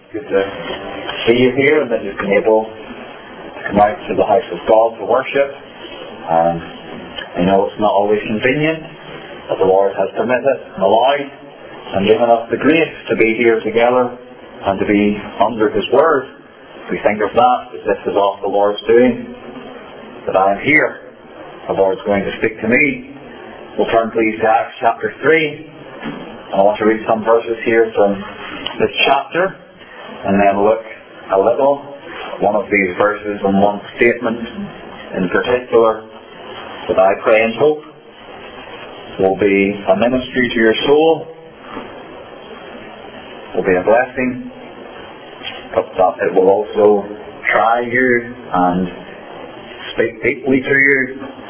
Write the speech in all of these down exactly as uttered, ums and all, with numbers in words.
Good to see you here, and that you've been able to come out to the house of God to worship. Um, I know it's not always convenient, but the Lord has permitted and allowed and given us the grace to be here together and to be under His Word. We think of that as this is all the Lord's doing, that I am here. The Lord's going to speak to me. We'll turn please to Acts chapter three. I want to read some verses here from this chapter, and then look a little at one of these verses and one statement in particular that I pray and hope will be a ministry to your soul, will be a blessing, but that it will also try you and speak deeply to you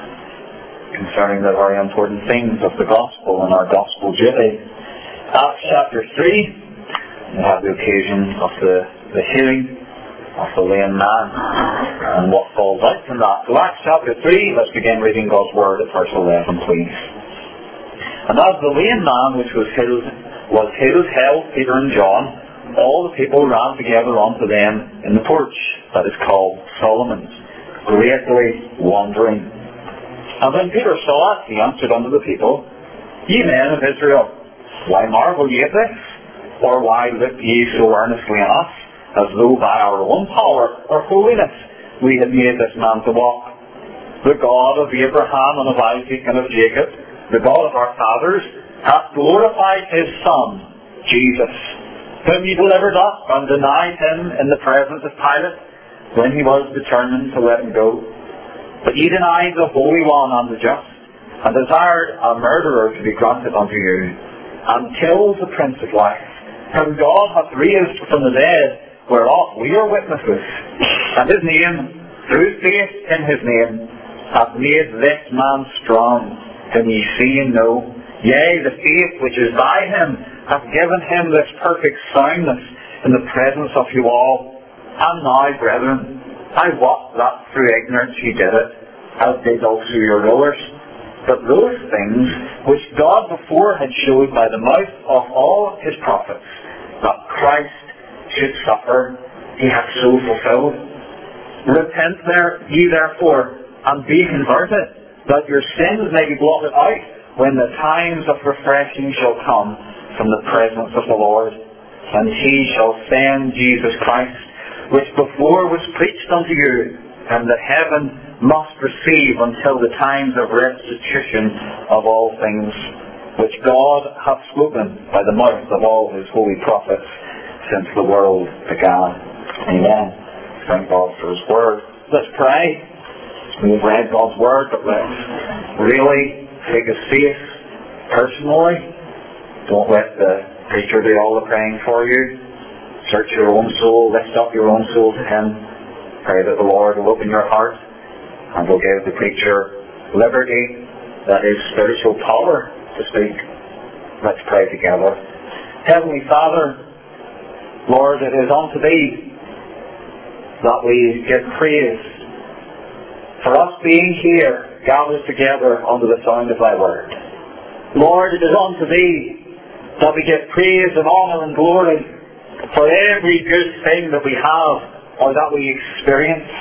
concerning the very important things of the gospel and our gospel duty. Acts chapter three, we have the occasion of the, the healing of the lame man and what falls out from that. So Acts chapter three, let's begin reading God's Word at verse eleven, please. And as the lame man which was healed, was healed, held Peter and John, all the people ran together unto them in the porch that is called Solomon's, greatly wondering. And when Peter saw it, he answered unto the people, Ye men of Israel, why marvel ye at this? Or why look ye so earnestly on us, as though by our own power or holiness we had made this man to walk? The God of Abraham and of Isaac and of Jacob, the God of our fathers, hath glorified His Son, Jesus, whom ye delivered up and denied Him in the presence of Pilate, when he was determined to let Him go. But ye denied the Holy One and the just, and desired a murderer to be granted unto you, and killed the Prince of Life, whom God hath raised from the dead, whereof we are witnesses. And His name, through faith in His name, hath made this man strong, whom ye see and know. Yea, the faith which is by Him hath given Him this perfect soundness in the presence of you all. And now, brethren, I wot that through ignorance ye did it, as did also your rulers. But those things which God before had showed by the mouth of all His prophets, that Christ should suffer, He hath so fulfilled. Repent there, ye therefore, and be converted, that your sins may be blotted out, when the times of refreshing shall come from the presence of the Lord. And He shall send Jesus Christ, which before was preached unto you, and that heaven must receive until the times of restitution of all things, which God hath spoken by the mouth of all His holy prophets since the world began. Amen. Thank God for His Word. Let's pray. We've read God's Word, but let's really take His faith personally. Don't let the preacher do all the praying for you. Search your own soul, lift up your own soul to Him. Pray that the Lord will open your heart and will give the preacher liberty, that is spiritual power, to speak. Let's pray together. Heavenly Father, Lord, it is unto Thee that we give praise for us being here, gathered together under the sound of Thy Word. Lord, it is unto Thee that we give praise and honour and glory for every good thing that we have or that we experience.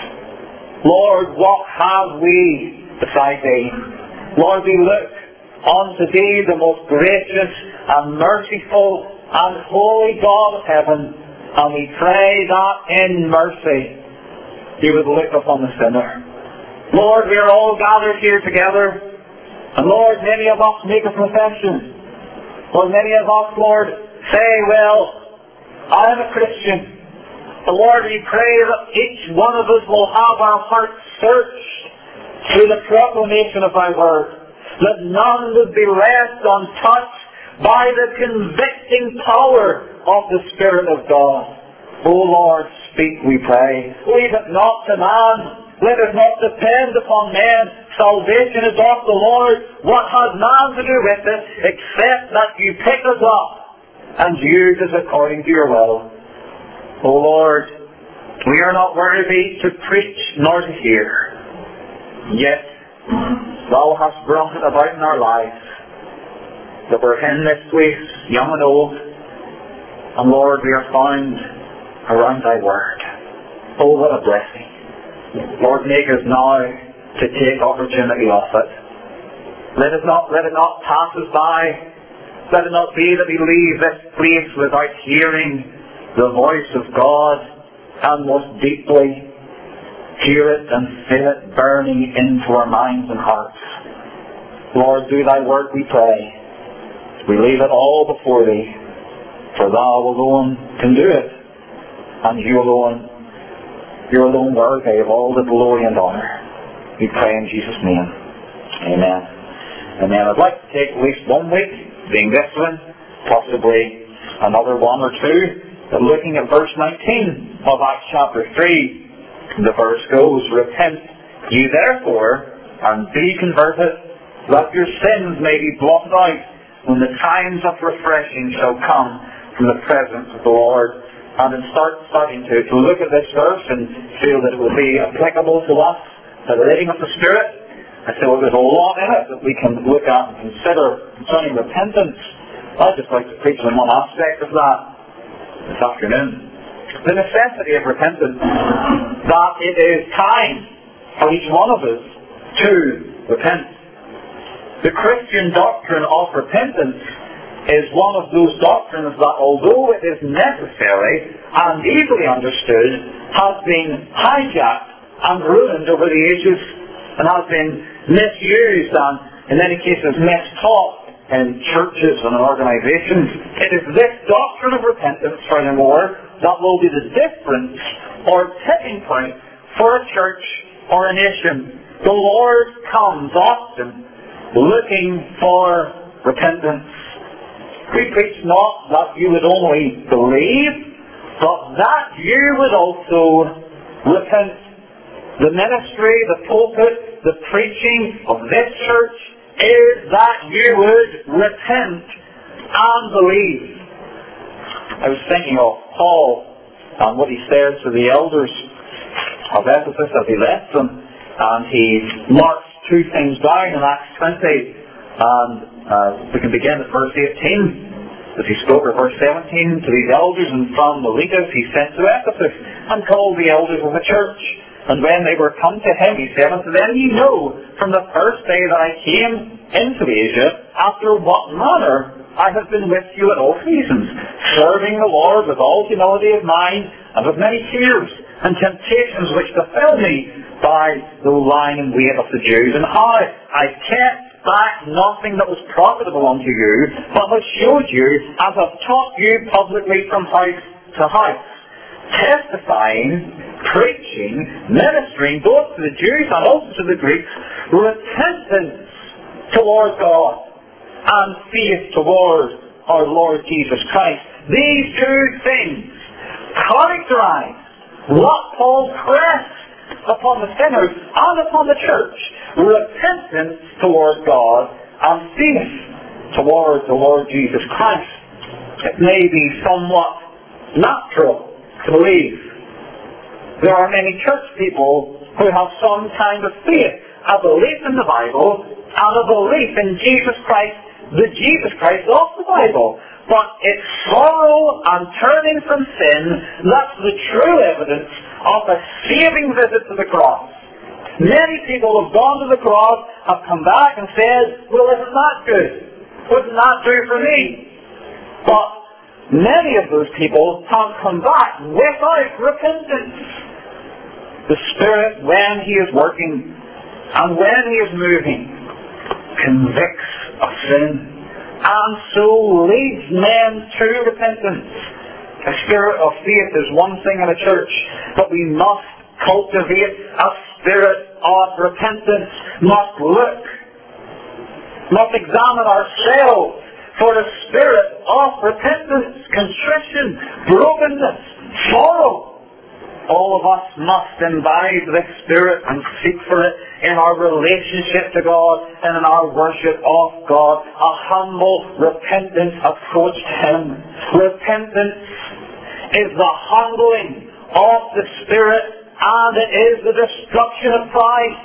Lord, what have we beside Thee? Lord, we look unto Thee, the most gracious and merciful and holy God of heaven, and we pray that in mercy You would look upon the sinner. Lord, we are all gathered here together, and Lord, many of us make a profession. Lord, many of us, Lord, say, well, I am a Christian. The Lord, we pray that each one of us will have our hearts searched through the proclamation of Thy Word, that none would be left untouched by the convicting power of the Spirit of God. O Lord, speak, we pray. Leave it not to man. Let it not depend upon men. Salvation is of the Lord. What has man to do with it, except that You pick us up and use us according to Your will? O Lord, we are not worthy to preach nor to hear, yet Thou hast brought it about in our lives that we're in this place, young and old, and Lord, we are found around thy word. Oh, what a blessing. Lord, make us now to take opportunity of it. Let it not, let it not pass us by. Let it not be that we leave this place without hearing the voice of God and most deeply hear it and feel it burning into our minds and hearts. Lord, do thy work, we pray. We leave it all before thee, for thou alone can do it, and you alone, you alone worthy of all the glory and honour. We pray in Jesus' name. Amen. Amen. I'd like to take at least one week, being this one, possibly another one or two, but looking at verse nineteen of Acts chapter three. The verse goes, repent ye therefore, and be converted, that your sins may be blotted out, when the times of refreshing shall come from the presence of the Lord. And then start starting to, to look at this verse and feel that it will be applicable to us, the leading of the Spirit. I feel there's a lot in it that we can look at and consider concerning repentance. I'd just like to preach on one aspect of that this afternoon. The necessity of repentance, that it is time for each one of us to repent. The Christian doctrine of repentance is one of those doctrines that, although it is necessary and easily understood, has been hijacked and ruined over the ages and has been misused and, in many cases, mistaught in churches and organizations. It is this doctrine of repentance, furthermore, that will be the difference or tipping point for a church or a nation. The Lord comes often looking for repentance. We preach not that you would only believe, but that you would also repent. The ministry, the pulpit, the preaching of this church is that you would repent and believe. I was thinking of Paul and what he says to the elders of Ephesus as he left them, and he marks two things down in Acts twenty, and uh, we can begin at verse eighteen, as he spoke at verse seventeen to these elders, and from Miletus he sent to Ephesus, and called the elders of the church. And when they were come to him, he said unto them, Ye know from the first day that I came into Asia, after what manner I have been with you at all seasons, serving the Lord with all humility of mind, and with many fears and temptations which befell me by the lying and weight of the Jews, and how I kept back nothing that was profitable unto you, but have showed you, as I've taught you publicly from house to house, testifying, preaching, ministering, both to the Jews and also to the Greeks, repentance toward God and faith toward our Lord Jesus Christ. These two things characterize what Paul pressed upon the sinners and upon the church: repentance toward God and faith toward the Lord Jesus Christ. It may be somewhat natural to believe. There are many church people who have some kind of faith, a belief in the Bible, and a belief in Jesus Christ, the Jesus Christ of the Bible. But it's sorrow and turning from sin that's the true evidence of a saving visit to the cross. Many people have gone to the cross, have come back and said, well, isn't that good? Wouldn't that do for me? But many of those people have come back without repentance. The Spirit, when He is working and when He is moving, convicts of sin and so leads men to repentance. A spirit of faith is one thing in a church, but we must cultivate a spirit of repentance, must look, must examine ourselves for the spirit of repentance, contrition, brokenness, sorrow. All of us must imbibe this spirit and seek for it in our relationship to God and in our worship of God. A humble, repentant approach to Him. Repentance is the humbling of the spirit, and it is the destruction of pride.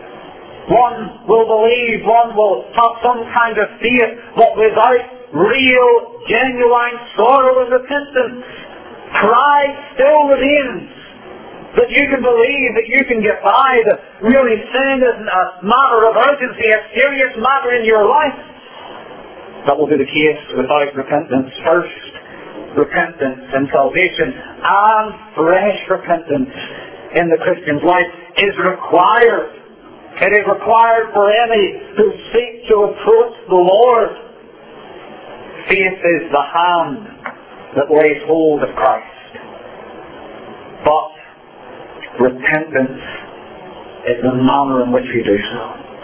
One will believe, one will have some kind of faith, but without real, genuine sorrow and repentance, Pride still remains. That you can believe that you can get by, that really sin isn't a matter of urgency, a serious matter in your life. That will be the case without repentance. First, repentance and salvation, and fresh repentance in the Christian's life is required. It is required for any who seek to approach the Lord. Faith is the hand that lays hold of Christ. But repentance is the manner in which we do so.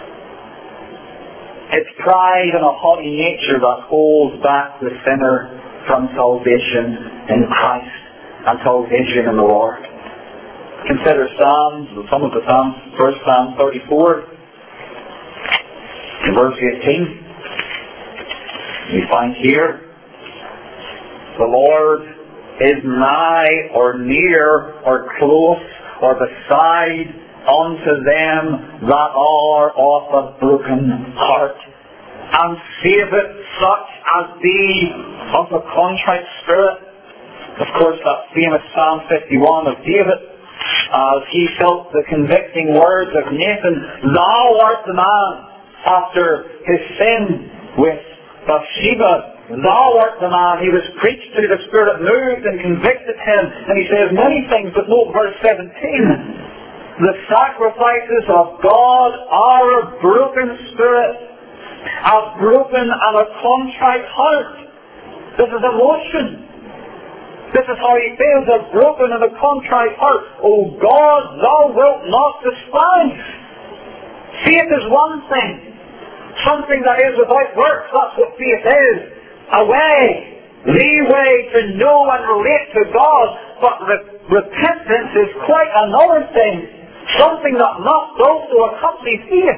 It's pride and a haughty nature that holds back the sinner from salvation in Christ and salvation in the Lord. Consider Psalms, some of the Psalms, first Psalm thirty-four, in verse eighteen. We find here, the Lord is nigh or near or close or beside unto them that are of a broken heart, and saveth such as be of a contrite spirit. Of course, that famous Psalm fifty-one of David, as he felt the convicting words of Nathan, "Thou art the man," after his sin with Bathsheba. "Thou art the man." He was preached to, the Spirit moved and convicted him. And he says many things, but note verse seventeen. The sacrifices of God are a broken spirit, a broken and a contrite heart. This is emotion. This is how he feels, a broken and a contrite heart. O God, thou wilt not despise. Faith is one thing. Something that is without works, that's what faith is. A way, the way to know and relate to God. But re- repentance is quite another thing. Something that must also accompany faith.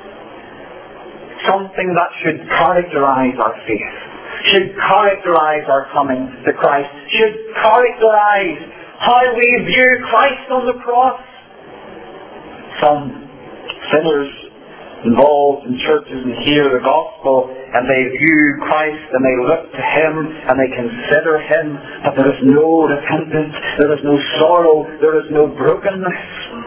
Something that should characterize our faith. Should characterize our coming to Christ. Should characterize how we view Christ on the cross. Some sinners involved in churches and hear the gospel and they view Christ and they look to Him and they consider Him, but there is no repentance, there is no sorrow, there is no brokenness.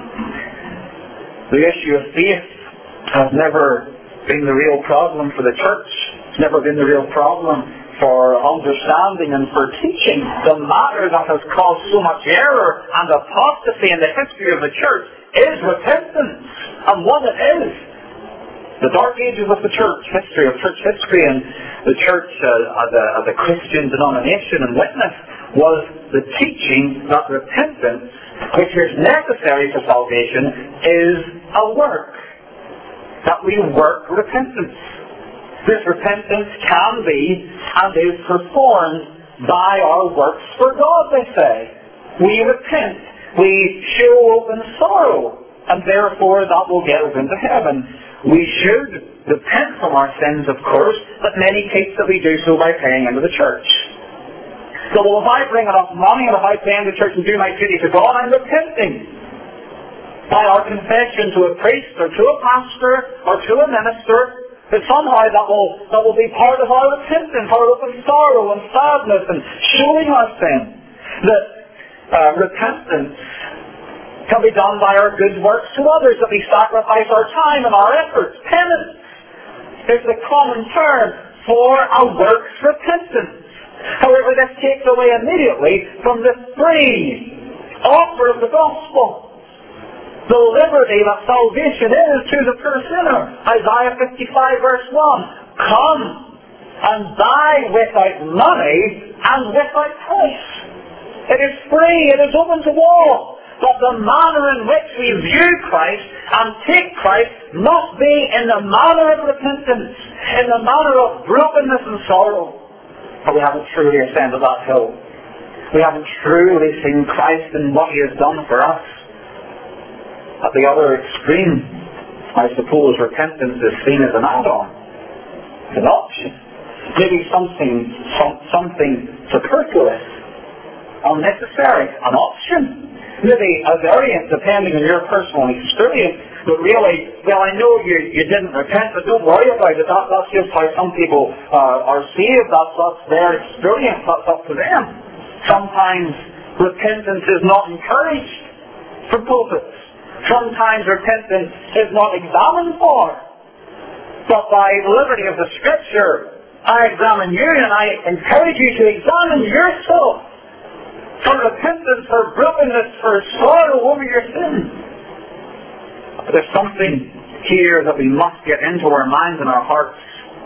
The issue of faith has never been the real problem for the church. It's never been the real problem for understanding and for teaching. The matter that has caused so much error and apostasy in the history of the church is repentance. And what it is, the dark ages of the church history, of church history, and the church uh, as, a, as a Christian denomination and witness, was the teaching that repentance, which is necessary for salvation, is a work. That we work repentance. This repentance can be and is performed by our works for God, they say. We repent. We show open sorrow, and therefore that will get us into heaven. We should repent from our sins, of course, but many cases that we do so by paying into the church. So, well, if I bring enough money and if I pay into the church and do my duty to God, I'm repenting. By our confession to a priest or to a pastor or to a minister, that somehow that will, that will be part of our repentance, our open sorrow and sadness and showing our sin. That uh, repentance can be done by our good works to others, that we sacrifice our time and our efforts. Penance is the common term for a works repentance. However, this takes away immediately from the free offer of the gospel. The liberty that salvation is to the poor sinner. Isaiah fifty-five verse one. Come and buy without money and without price. It is free, it is open to all. But the manner in which we view Christ and take Christ must be in the manner of repentance, in the manner of brokenness and sorrow. But we haven't truly ascended that hill. We haven't truly seen Christ and what He has done for us. At the other extreme, I suppose repentance is seen as an add-on, an option, maybe something, some, something superfluous, unnecessary, an option, maybe a variant depending on your personal experience. But really, well, I know you, you didn't repent, but don't worry about it. That, that's just how some people uh, are saved. That's, that's their experience. That's up to them. Sometimes repentance is not encouraged from pulpits. Sometimes repentance is not examined for. But by the liberty of the Scripture, I examine you and I encourage you to examine yourself for repentance, for brokenness, for sorrow over your sin. But there's something here that we must get into our minds and our hearts.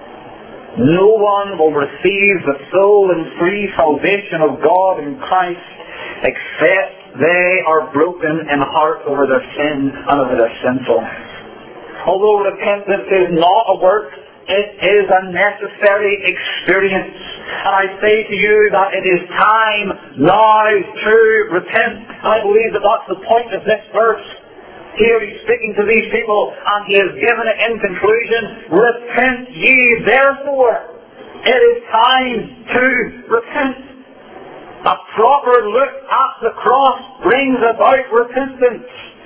No one will receive the full and free salvation of God in Christ except they are broken in heart over their sin and over their sinfulness. Although repentance is not a work, it is a necessary experience. And I say to you that it is time now to repent. I believe that that's the point of this verse. Here he's speaking to these people and he has given it in conclusion, repent ye therefore. It is time to repent. A proper look at the cross brings about repentance.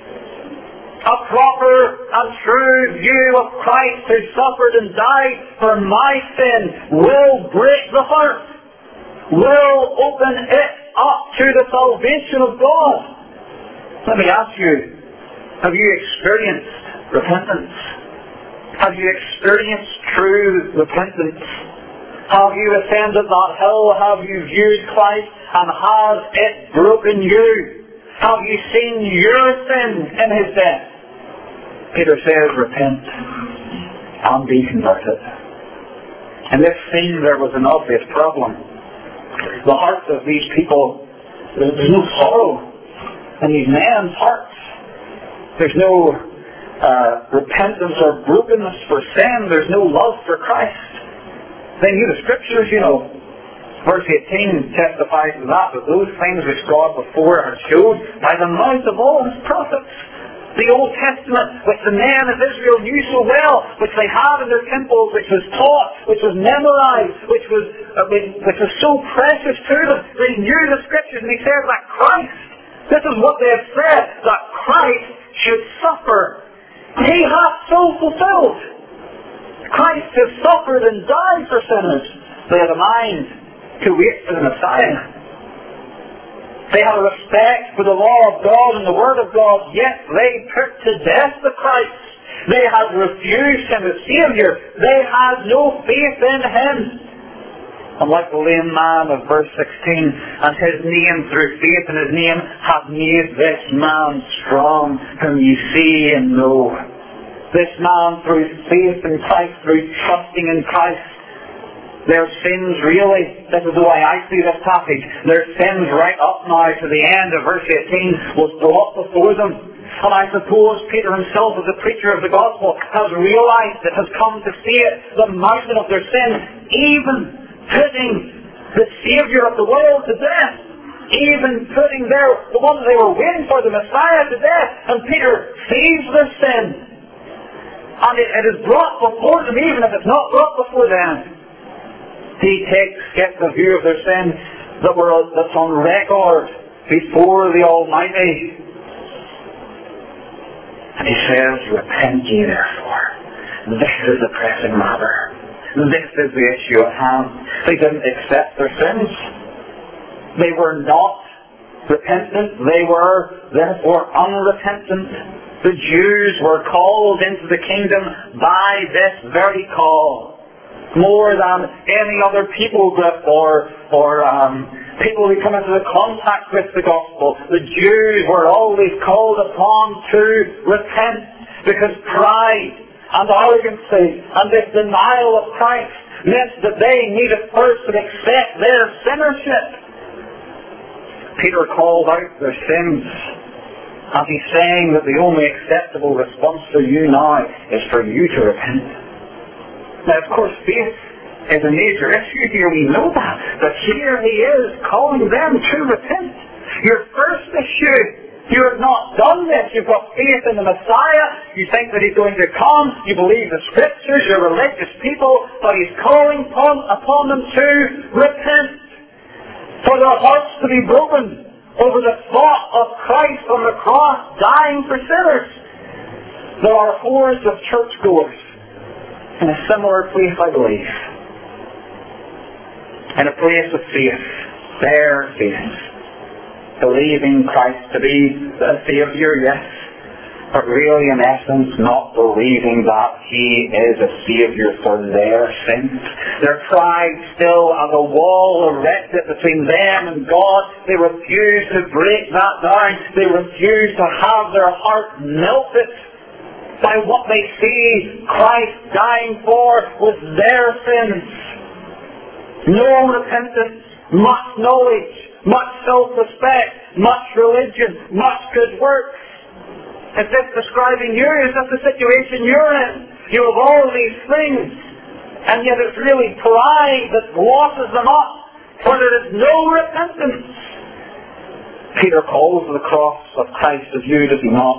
A proper and true view of Christ who suffered and died for my sin will break the heart, will open it up to the salvation of God. Let me ask you, have you experienced repentance? Have you experienced true repentance? Have you ascended that hill? Have you viewed Christ and has it broken you? Have you seen your sin in His death? Peter says, repent and be converted. In this scene there was an obvious problem. The hearts of these people, there's no sorrow in these men's hearts. There's no uh, repentance or brokenness for sin. There's no love for Christ. They knew the Scriptures, you know. Verse eighteen testifies to that, that those things which God before had showed by the mouth of all His prophets. The Old Testament, which the men of Israel knew so well, which they had in their temples, which was taught, which was memorized, which was uh, which was so precious to them. They knew the Scriptures, and He says that Christ, this is what they have said, that Christ should suffer. He hath so fulfilled. Christ has suffered and died for sinners. They had a mind to wait for the Messiah. They had a respect for the law of God and the Word of God, yet they put to death the Christ. They had refused Him as Saviour. They had no faith in Him. And like the lame man of verse sixteen, and his name, through faith in his name, hath made this man strong, whom ye see and know. This man, through faith in Christ, through trusting in Christ, their sins really, this is the way I see this passage, their sins right up now to the end of verse eighteen was brought before them. And I suppose Peter himself, as a preacher of the gospel, has realized it, has come to see it, the mountain of their sin, even putting the Saviour of the world to death, even putting their, the one that they were waiting for, the Messiah, to death. And Peter sees their sin, and it, it is brought before them, even if it's not brought before them. He takes, gets a view of their sin that were, that's on record before the Almighty. And he says, repent ye therefore. This is the pressing matter. This is the issue at hand. They didn't accept their sins. They were not repentant. They were therefore unrepentant. The Jews were called into the kingdom by this very call. More than any other people group or, or um, people who come into the contact with the gospel. The Jews were always called upon to repent, because pride and arrogancy and this denial of Christ meant that they needed first to accept their sinnership. Peter called out their sins, and he's saying that the only acceptable response for you now is for you to repent. Now, of course, faith is a major issue here, we know that. But here he is calling them to repent. Your first issue, you have not done this. You've got faith in the Messiah. You think that He's going to come. You believe the Scriptures. You're religious people. But He's calling upon, upon them to repent. For their hearts to be broken over the thought of Christ on the cross dying for sinners. There are hordes of churchgoers in a similar place, I believe. In a place of faith. their sins. Believing Christ to be the Saviour, yes, but really in essence not believing that He is a Saviour for their sins. Their pride still as a wall erected between them and God. They refuse to break that down. They refuse to have their heart melted by what they see Christ dying for with their sins. No repentance, much knowledge, much self-respect, much religion, much good works. Is this describing you? Is that the situation you're in? You have all these things, and yet it's really pride that glosses them up, for there is no repentance. Peter calls the cross of Christ as you, does he not?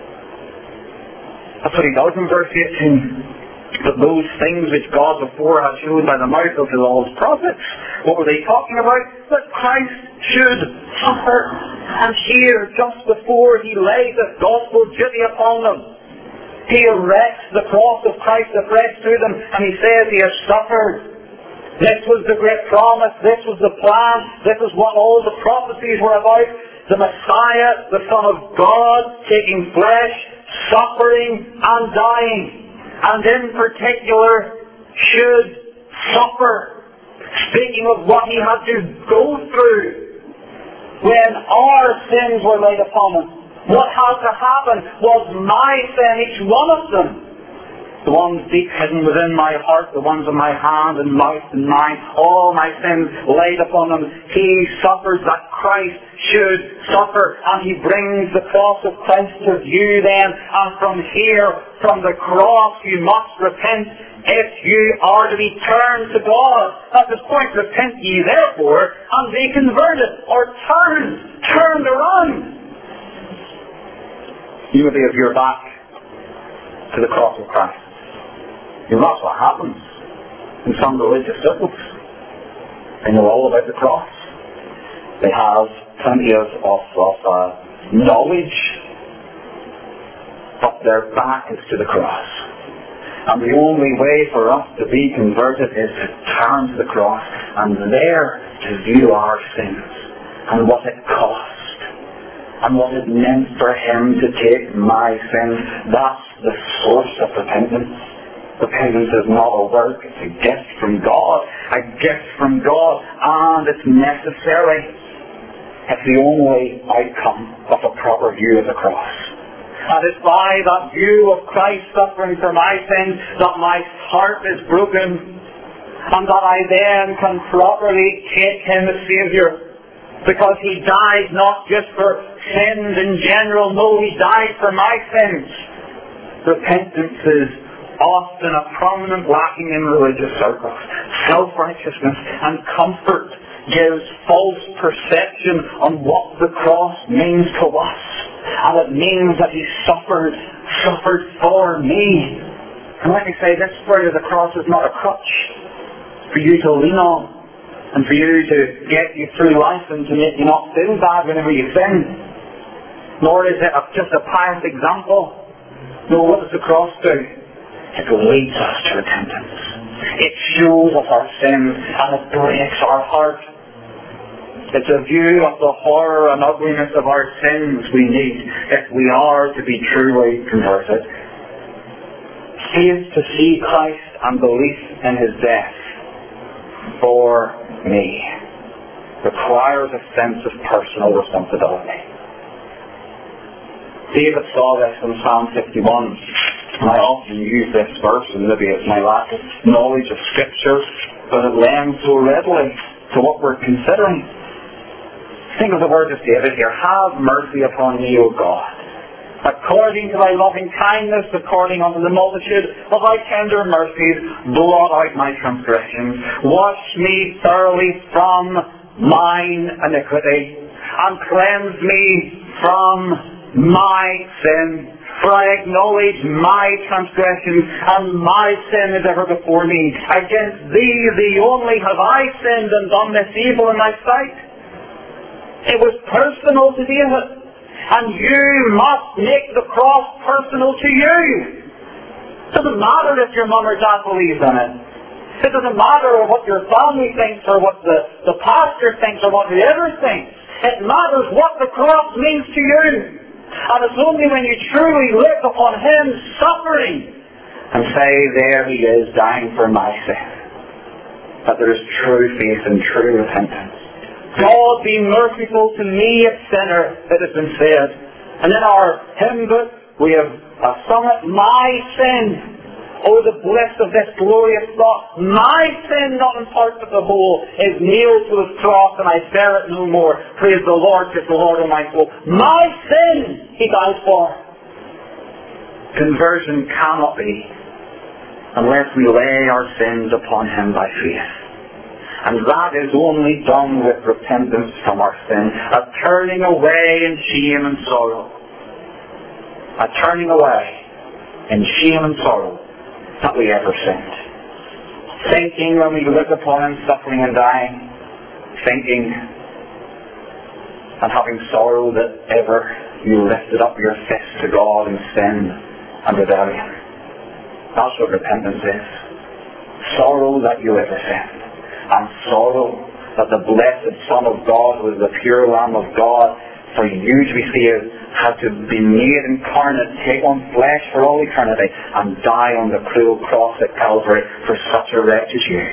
That's what he does in verse eighteen. But those things which God before had shown by the mouth of all his prophets, what were they talking about? That Christ should suffer. And here, just before he lays his gospel duty upon them, he erects the cross of Christ afresh to them, and he says he has suffered. This was the great promise, this was the plan, this is what all the prophecies were about. The Messiah, the Son of God, taking flesh, suffering and dying. And in particular, should suffer. Speaking of what he had to go through when our sins were laid upon him. What had to happen was my sin, each one of them. The ones deep hidden within my heart, the ones in my hand and mouth and mind, all my sins laid upon him. He suffers that Christ should suffer, and he brings the cross of Christ to view then, and from here, from the cross, you must repent if you are to be turned to God. At this point, repent ye therefore, and be converted, or turned, turned around. You will be of your back to the cross of Christ. You know, that's what happens in some religious circles. They know all about the cross. They have plenty of, of, of uh, knowledge, but their back is to the cross. And the only way for us to be converted is to turn to the cross and there to view our sins and what it cost and what it meant for him to take my sins. That's the source of repentance. Repentance is not a work, it's a gift from God. A gift from God, and it's necessary. It's the only outcome of a proper view of the cross. And it's by that view of Christ suffering for my sins that my heart is broken, and that I then can properly take him as Saviour. Because he died not just for sins in general, no, he died for my sins. Repentance is often a prominent lacking in religious circles. Self-righteousness and comfort gives false perception on what the cross means to us. And it means that he suffered, suffered for me. And let me say, this story of the cross is not a crutch for you to lean on and for you to get you through life and to make you not feel bad whenever you sin. Nor is it a, just a pious example. No, what does the cross do? It leads us to repentance. It shows us our sins and it breaks our heart. It's a view of the horror and ugliness of our sins we need if we are to be truly converted. Faith to see Christ and belief in his death for me requires a sense of personal responsibility. David saw this in Psalm fifty-one. And I often use this verse, and maybe it's my lack of knowledge of Scripture, but it lends so readily to what we're considering. Think of the words of David here. Have mercy upon me, O God. According to thy loving kindness, according unto the multitude of thy tender mercies, blot out my transgressions. Wash me thoroughly from mine iniquity, and cleanse me from my sin. For I acknowledge my transgressions, and my sin is ever before me. Against thee, thee only, have I sinned and done this evil in thy sight. It was personal to David. And you must make the cross personal to you. It doesn't matter if your mum or dad believes in it. It doesn't matter what your family thinks or what the, the pastor thinks or what whoever thinks. It matters what the cross means to you. And it's only when you truly look upon Him suffering and say, there He is dying for my sin, that there is true faith and true repentance. God be merciful to me, a sinner, it has been said. And in our hymn book we have uh, sung it, my sin. Oh, the bliss of this glorious thought. My sin, not in part but the whole, is nailed to His cross, and I bear it no more. Praise the Lord, says the Lord of my soul. My sin He died for. Conversion cannot be unless we lay our sins upon Him by faith. And that is only done with repentance from our sin, a turning away in shame and sorrow. A turning away in shame and sorrow that we ever sinned. Thinking when we look upon Him suffering and dying, thinking and having sorrow that ever you lifted up your fist to God in sin and rebellion. That's what repentance is. Sorrow that you ever sinned. And sorrow that the blessed Son of God, who is the pure Lamb of God, for you to be saved, had to be made incarnate, take on flesh for all eternity, and die on the cruel cross at Calvary for such a wretch as you.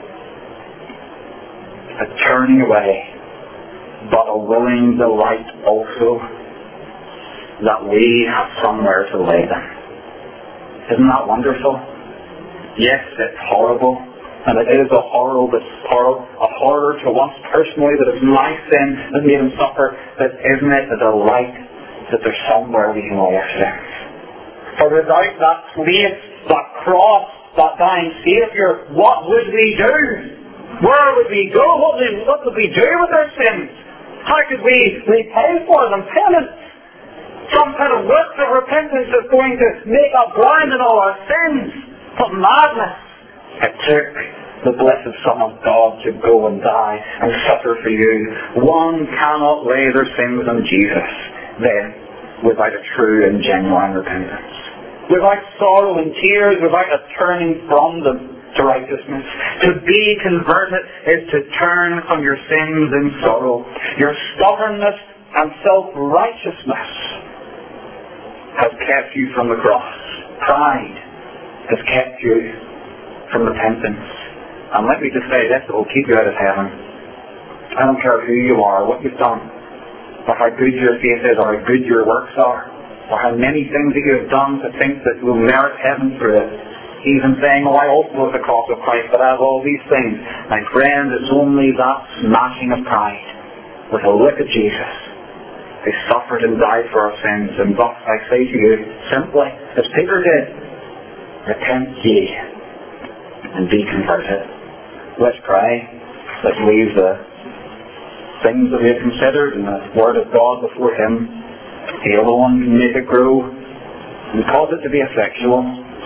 A turning away, but a willing delight also that we have somewhere to lay them. Isn't that wonderful? Yes, it's horrible. And it is a horror, but horror, a horror to us personally that it's my sin that made Him suffer. But isn't it a delight that there's somewhere we can lay our sins? For without that place, that cross, that dying Saviour, what would we do? Where would we go? What would we, what would we do with our sins? How could we repay for them? Penance. Some kind of work of repentance is going to make up ground in all our sins. But madness. It took the blessed Son of God to go and die and suffer for you. One cannot lay their sins on Jesus then without a true and genuine repentance. Without sorrow and tears, without a turning from them to righteousness. To be converted is to turn from your sins in sorrow. Your stubbornness and self-righteousness has kept you from the cross. Pride has kept you from repentance. And let me just say this, it will keep you out of heaven. I don't care who you are, what you've done, or how good your faith is, or how good your works are, or how many things that you have done to think that will merit heaven through it. Even saying, oh, I also have the cross of Christ, but I have all these things. My friend, it's only that smashing of pride with a look at Jesus, who suffered and died for our sins. And thus I say to you, simply, as Peter did, repent ye and be converted. Let's pray. Let's leave the things that we have considered and the Word of God before Him. He alone can make it grow and cause it to be effectual.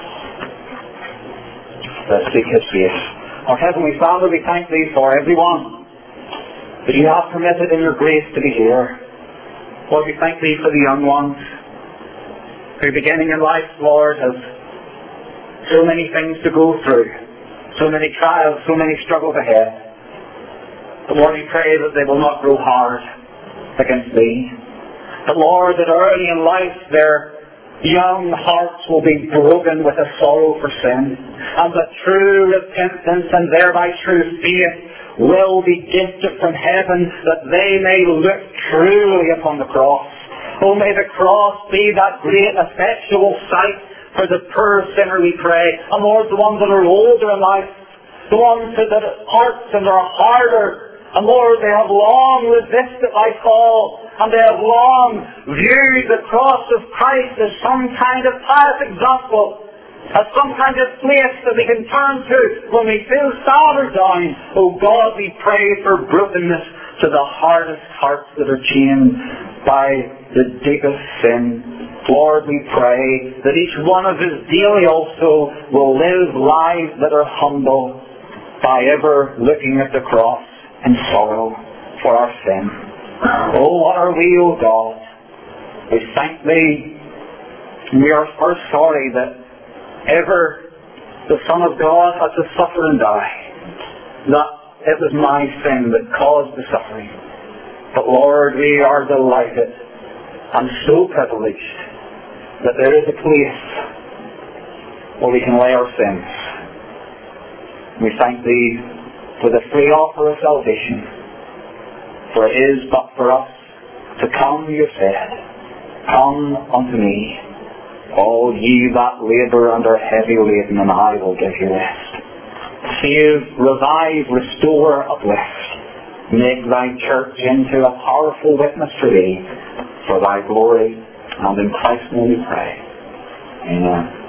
Let's seek His face. Our Heavenly Father, we thank Thee for everyone that You have permitted in Your grace to be here. Lord, we thank Thee for the young ones who, beginning in life, Lord, have so many things to go through. So many trials, so many struggles ahead. But Lord, we pray that they will not grow hard against Thee. But Lord, that early in life their young hearts will be broken with a sorrow for sin, and that true repentance and thereby true faith will be gifted from heaven, that they may look truly upon the cross. Oh, may the cross be that great effectual sight for the poor sinner, we pray. And Lord, the ones that are older in life, the ones that their hearts and are harder, and Lord, they have long resisted Thy call, and they have long viewed the cross of Christ as some kind of pious example, as some kind of place that we can turn to when we feel sad or down. Oh God, we pray for brokenness to the hardest hearts that are chained by the deepest sin. Lord, we pray that each one of us daily also will live lives that are humble by ever looking at the cross in sorrow for our sin. Oh, what are we, O God? We thank Thee. We are first sorry that ever the Son of God had to suffer and die, that it was my sin that caused the suffering. But Lord, we are delighted and so privileged that there is a place where we can lay our sins. We thank Thee for the free offer of salvation. For it is but for us to come, you said, come unto me, all ye that labour and are heavy laden, and I will give you rest. Save, revive, restore, uplift. Make thy church into a powerful witness for Thee, for thy glory, and in Christ's name we pray. Amen.